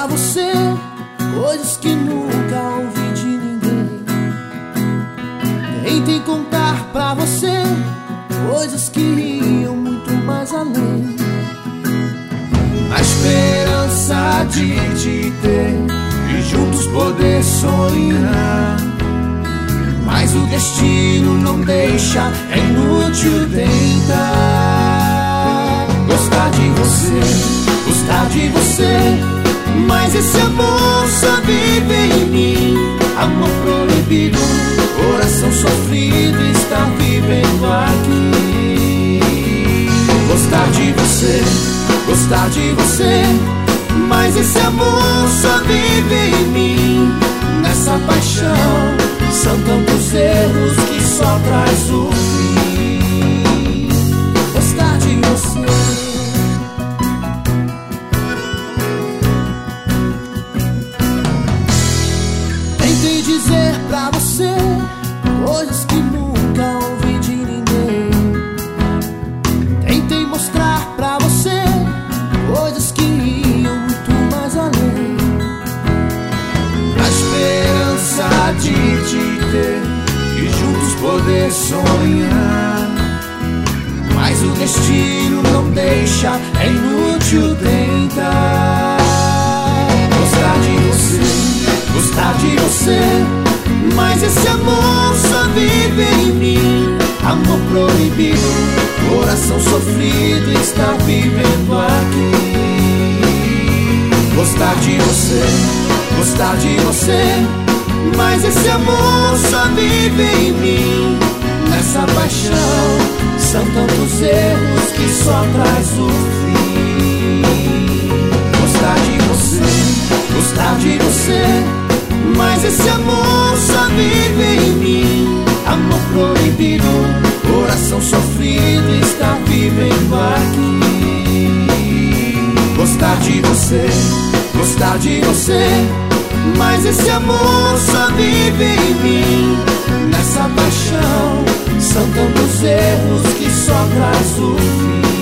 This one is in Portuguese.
pra você coisas que nunca ouvi de ninguém. Tentei contar pra você coisas que iam muito mais além, na esperança de te ter e juntos poder sonhar. Mas o destino não deixa, é inútil tentar. Gostar de você, mas esse amor só vive em mim. Amor proibido, coração sofrido está vivendo aqui. Gostar de você, mas esse amor só vive em mim. Nessa paixão são tantos erros que só traz o fim. Gostar de você. Tentei dizer pra você coisas que nunca ouvi de ninguém. Tentei mostrar pra você coisas que iam muito mais além, na esperança de te ter e juntos poder sonhar. Mas o destino não deixa, é inútil tentar. Gostar de você, mas esse amor só vive em mim. Amor proibido, coração sofrido está vivendo aqui. Gostar de você, mas esse amor só vive em mim. Nessa paixão são tantos erros que só traz o fim. Gostar de você, mas esse amor só vive em mim. Amor proibido, coração sofrido está vivendo aqui. Gostar de você, mas esse amor só vive em mim. Nessa paixão são tantos erros que só traz o fim.